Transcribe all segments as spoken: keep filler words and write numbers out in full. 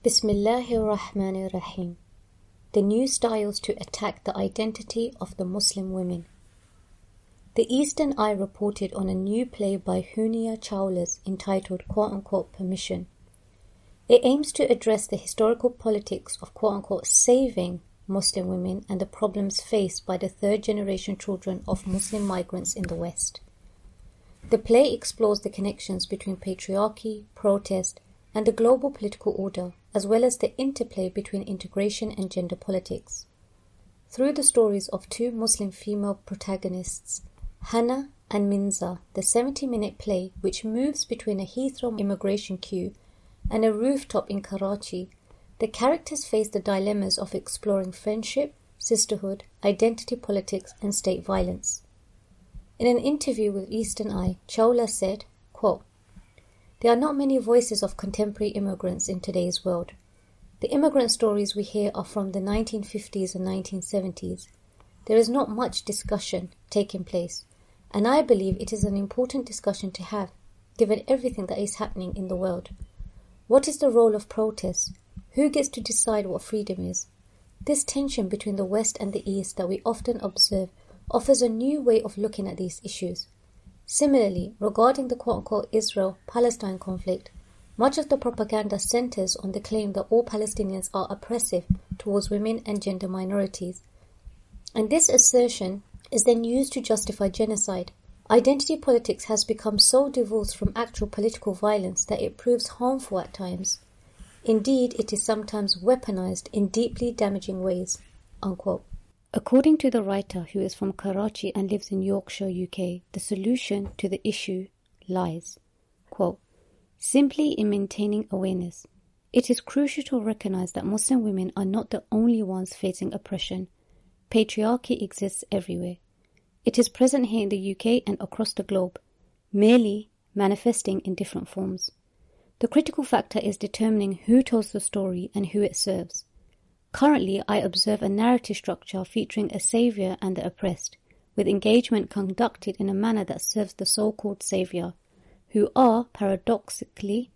Bismillahir-Rahmanir-Rahim. The new styles to attack the identity of the Muslim women. The Eastern Eye reported on a new play by Hunia Chawlas entitled quote-unquote Permission. It aims to address the historical politics of quote-unquote saving Muslim women and the problems faced by the third-generation children of Muslim migrants in the West. The play explores the connections between patriarchy, protest, and the global political order, as well as the interplay between integration and gender politics. Through the stories of two Muslim female protagonists, Hannah and Minza, the seventy-minute play, which moves between a Heathrow immigration queue and a rooftop in Karachi, the characters face the dilemmas of exploring friendship, sisterhood, identity politics, and state violence. In an interview with Eastern Eye, Chawla said, quote, "There are not many voices of contemporary immigrants in today's world. The immigrant stories we hear are from the nineteen fifties and nineteen seventies. There is not much discussion taking place, and I believe it is an important discussion to have, given everything that is happening in the world. What is the role of protest? Who gets to decide what freedom is? This tension between the West and the East that we often observe offers a new way of looking at these issues. Similarly, regarding the quote-unquote Israel-Palestine conflict, much of the propaganda centers on the claim that all Palestinians are oppressive towards women and gender minorities. And this assertion is then used to justify genocide. Identity politics has become so divorced from actual political violence that it proves harmful at times. Indeed, it is sometimes weaponized in deeply damaging ways." Unquote. According to the writer, who is from Karachi and lives in Yorkshire, U K, the solution to the issue lies, quote, "simply in maintaining awareness. It is crucial to recognize that Muslim women are not the only ones facing oppression. Patriarchy exists everywhere. It is present here in the U K and across the globe, merely manifesting in different forms. The critical factor is determining who tells the story and who it serves. Currently, I observe a narrative structure featuring a savior and the oppressed, with engagement conducted in a manner that serves the so-called savior, who are, paradoxically,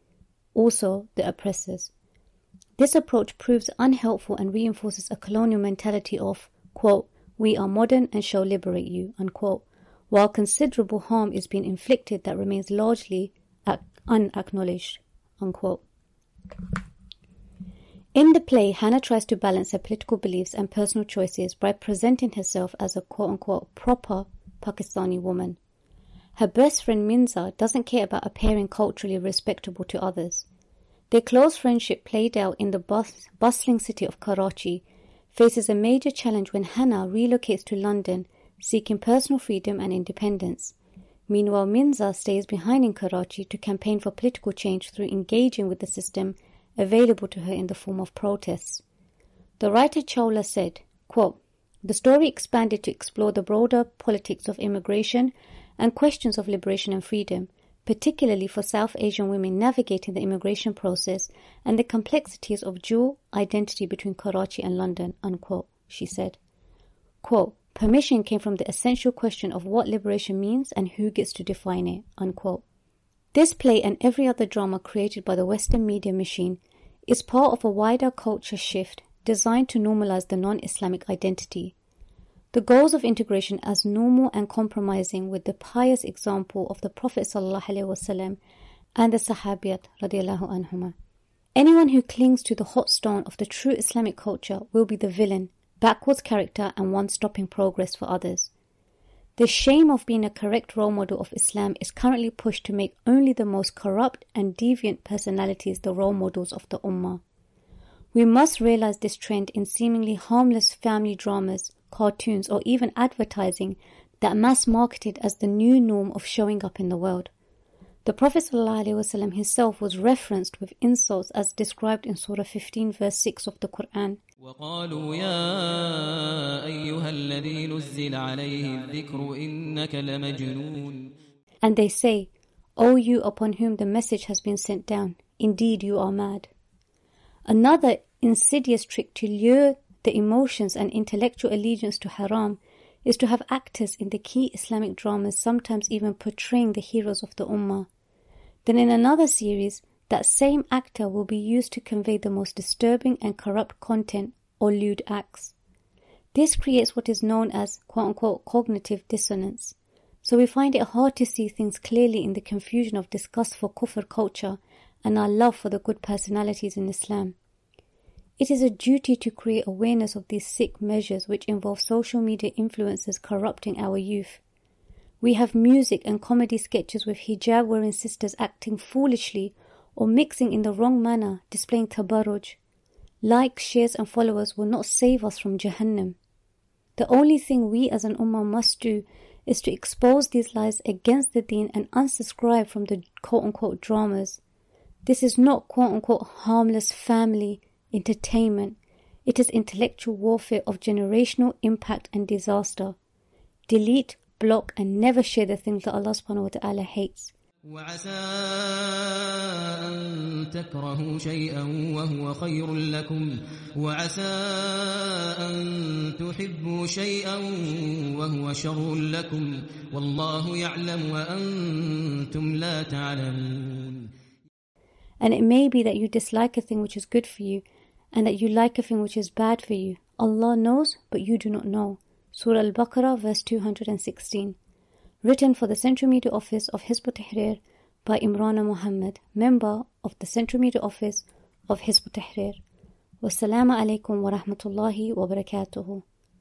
also the oppressors. This approach proves unhelpful and reinforces a colonial mentality of, quote, 'we are modern and shall liberate you,' unquote, while considerable harm is being inflicted that remains largely unacknowledged," unquote. In the play, Hannah tries to balance her political beliefs and personal choices by presenting herself as a quote-unquote proper Pakistani woman. Her best friend Minza doesn't care about appearing culturally respectable to others. Their close friendship, played out in the bus- bustling city of Karachi, faces a major challenge when Hannah relocates to London, seeking personal freedom and independence. Meanwhile, Minza stays behind in Karachi to campaign for political change through engaging with the system available to her in the form of protests. The writer Chawla said, quote, "The story expanded to explore the broader politics of immigration and questions of liberation and freedom, particularly for South Asian women navigating the immigration process and the complexities of dual identity between Karachi and London," unquote, she said. Quote, "Permission came from the essential question of what liberation means and who gets to define it," unquote. This play and every other drama created by the Western media machine is part of a wider culture shift designed to normalize the non-Islamic identity. The goals of integration as normal and compromising with the pious example of the Prophet ﷺ and the Sahabiyat radiallahu anhuma. Anyone who clings to the hot stone of the true Islamic culture will be the villain, backwards character and one stopping progress for others. The shame of being a correct role model of Islam is currently pushed to make only the most corrupt and deviant personalities the role models of the Ummah. We must realize this trend in seemingly harmless family dramas, cartoons, or even advertising that mass-marketed as the new norm of showing up in the world. The Prophet ﷺ himself was referenced with insults as described in Surah fifteen verse six of the Quran. وَقَالُوا يَا أَيُّهَا الَّذِي نُزِّلَ عَلَيْهِ الذِّكْرُ إِنَّكَ لَمَجْنُونَ. And they say, "O you upon whom the message has been sent down, indeed you are mad." Another insidious trick to lure the emotions and intellectual allegiance to haram is to have actors in the key Islamic dramas sometimes even portraying the heroes of the Ummah. Then in another series, that same actor will be used to convey the most disturbing and corrupt content or lewd acts. This creates what is known as quote-unquote cognitive dissonance. So we find it hard to see things clearly in the confusion of disgust for kufr culture and our love for the good personalities in Islam. It is a duty to create awareness of these sick measures which involve social media influencers corrupting our youth. We have music and comedy sketches with hijab-wearing sisters acting foolishly or mixing in the wrong manner, displaying tabarruj. Likes, shares and followers will not save us from Jahannam. The only thing we as an ummah must do is to expose these lies against the deen and unsubscribe from the quote-unquote dramas. This is not quote-unquote harmless family entertainment. It is intellectual warfare of generational impact and disaster. Delete, block and never share the things that Allah subhanahu wa ta'ala hates. وعسى أن تكرهوا شيئا وهو خير لكم وعسى أن تحبوا شيئا وهو شر لكم والله يعلم وأنتم لا تعلمون. And it may be that you dislike a thing which is good for you and that you like a thing which is bad for you. Allah knows, but you do not know. Surah Al-Baqarah, verse two hundred sixteen. Written for the Central Media Office of Hizb ut-Tahrir by Imrana Muhammad, member of the Central Media Office of Hizb ut-Tahrir. Wassalamu alaikum wa rahmatullahi wa barakatuhu.